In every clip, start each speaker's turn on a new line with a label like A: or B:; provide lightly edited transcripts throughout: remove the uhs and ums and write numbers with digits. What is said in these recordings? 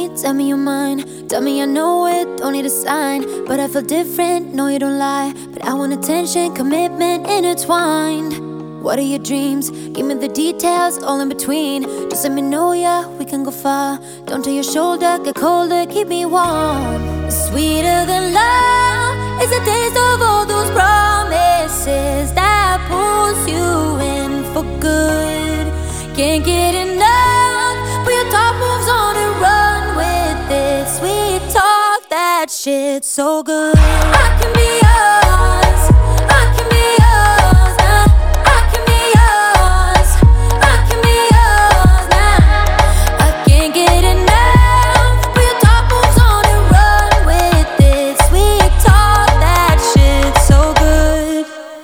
A: me, tell me you're mine. Tell me I know it, don't need a sign. But I feel different, no you don't lie. But I want attention, commitment intertwined. What are your dreams? Give me the details, all in between. Just let me know, yeah, we can go far. Don't tell your shoulder, get colder, keep me warm. Sweeter than love is the taste of all those promises that pulls you in for good. Can't get enough, but your top moves on and run with it. Sweet talk, that shit's so good. I can be yours, I can be yours now. I can be yours, I can be yours now. I can't get enough, but your top moves on and run with it. Sweet talk, that shit's so good.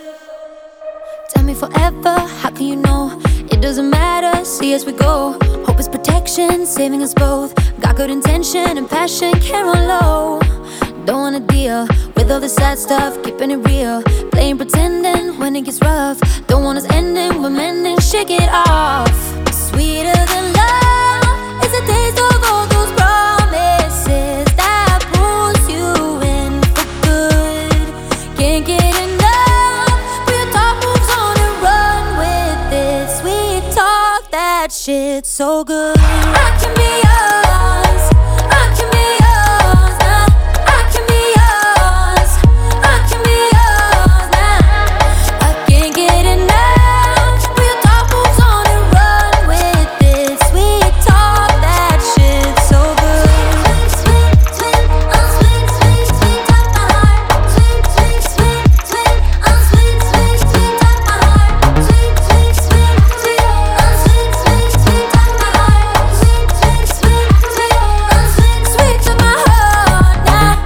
A: Tell me forever, how can you know? It doesn't matter, see as we go. Hope is protection, saving us both. Got good intention and passion, care on low. Don't wanna deal with all the sad stuff, keeping it real. Playing pretending when it gets rough. Don't want us ending, we're mending, shake it off. Sweeter than love is the taste of all those promises that pulls you in for good. Can't get enough, but your top moves on and run with it. Sweet talk, that shit's so good. I can be yours, I can be yours now. I can be yours, I can be yours now. I can't get enough, but your top moves on and run with it. Sweet talk, that shit's so good. Sweet, sweet, sweet, oh sweet, sweet, sweet, top my heart. Sweet, sweet, sweet, sweet, oh sweet, sweet, sweet, top my heart. Sweet, sweet, sweet, sweet, oh sweet, sweet, sweet, top my heart. Sweet, sweet, sweet, sweet, oh sweet, sweet, to my heart now.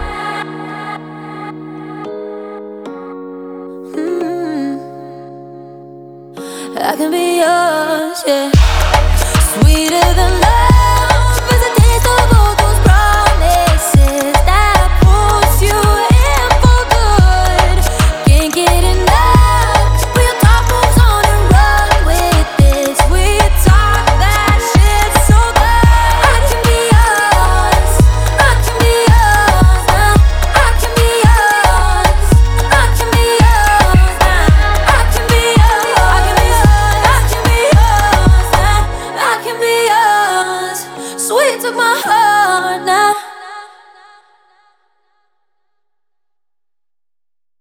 A: I can be yours, yeah.